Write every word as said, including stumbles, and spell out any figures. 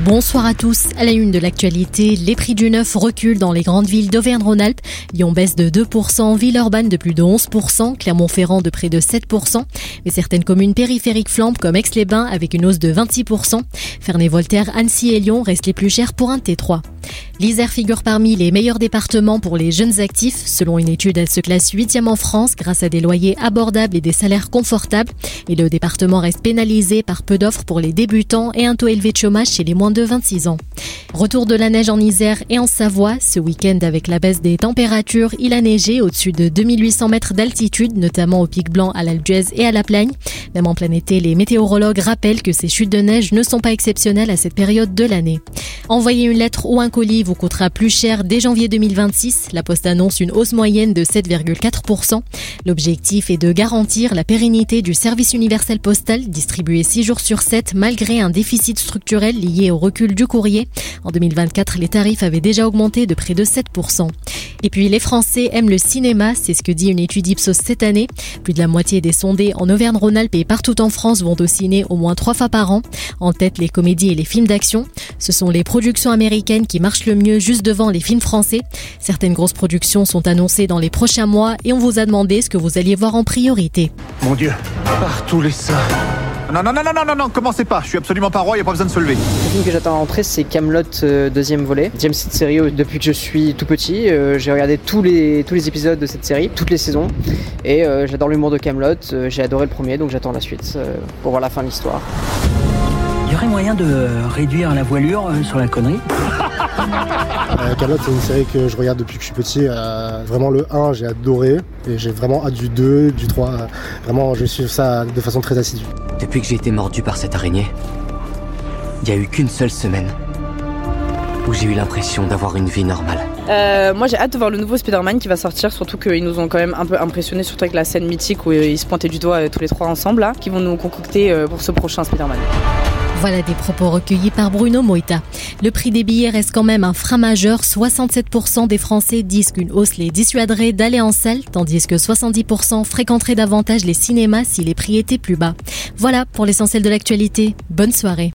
Bonsoir à tous. À la une de l'actualité, les prix du neuf reculent dans les grandes villes d'Auvergne-Rhône-Alpes. Lyon baisse de deux pour cent, Villeurbanne de plus de onze pour cent, Clermont-Ferrand de près de sept pour cent. Mais certaines communes périphériques flambent comme Aix-les-Bains avec une hausse de vingt-six pour cent. Ferney-Voltaire, Annecy et Lyon restent les plus chers pour un T trois. L'Isère figure parmi les meilleurs départements pour les jeunes actifs. Selon une étude, elle se classe huitième en France grâce à des loyers abordables et des salaires confortables. Et le département reste pénalisé par peu d'offres pour les débutants et un taux élevé de chômage chez les moins de vingt-six ans. Retour de la neige en Isère et en Savoie. Ce week-end, avec la baisse des températures, il a neigé au-dessus de deux mille huit cents mètres d'altitude, notamment au Pic Blanc, à l'Alpe d'Huez et à la Plagne. Même en plein été, les météorologues rappellent que ces chutes de neige ne sont pas exceptionnelles à cette période de l'année. Envoyer une lettre ou un colis vous coûtera plus cher dès janvier deux mille vingt-six. La Poste annonce une hausse moyenne de sept virgule quatre pour cent. L'objectif est de garantir la pérennité du service universel postal distribué six jours sur sept malgré un déficit structurel lié au recul du courrier. En deux mille vingt-quatre, les tarifs avaient déjà augmenté de près de sept pour cent. Et puis les Français aiment le cinéma, c'est ce que dit une étude Ipsos cette année. Plus de la moitié des sondés en Auvergne-Rhône-Alpes et partout en France vont au ciné au moins trois fois par an. En tête, les comédies et les films d'action. Ce sont les productions américaines qui marchent le mieux juste devant les films français. Certaines grosses productions sont annoncées dans les prochains mois et on vous a demandé ce que vous alliez voir en priorité. Mon Dieu, par tous les saints. Non, non, non, non, non, non, non, commencez pas, je suis absolument pas roi, il n'y a pas besoin de se lever. Le film que j'attends à rentrer, c'est Kaamelott, euh, deuxième volet. Deuxième série euh, depuis que je suis tout petit. Euh, j'ai regardé tous les, tous les épisodes de cette série, toutes les saisons. Et euh, j'adore l'humour de Kaamelott, euh, j'ai adoré le premier, donc j'attends la suite euh, pour voir la fin de l'histoire. Il y aurait moyen de réduire la voilure euh, sur la connerie. euh, Kaamelott, c'est une série que je regarde depuis que je suis petit. Euh, vraiment le un, j'ai adoré. Et j'ai vraiment hâte du deux, du trois. Euh, vraiment, je suis ça de façon très assidue. Depuis que j'ai été mordu par cette araignée, il n'y a eu qu'une seule semaine où j'ai eu l'impression d'avoir une vie normale. Euh, moi j'ai hâte de voir le nouveau Spider-Man qui va sortir, surtout qu'ils nous ont quand même un peu impressionnés, surtout avec la scène mythique où ils se pointaient du doigt euh, tous les trois ensemble, là, qui vont nous concocter euh, pour ce prochain Spider-Man. Voilà des propos recueillis par Bruno Moita. Le prix des billets reste quand même un frein majeur. soixante-sept pour cent des Français disent qu'une hausse les dissuaderait d'aller en salle, tandis que soixante-dix pour cent fréquenteraient davantage les cinémas si les prix étaient plus bas. Voilà pour l'essentiel de l'actualité. Bonne soirée.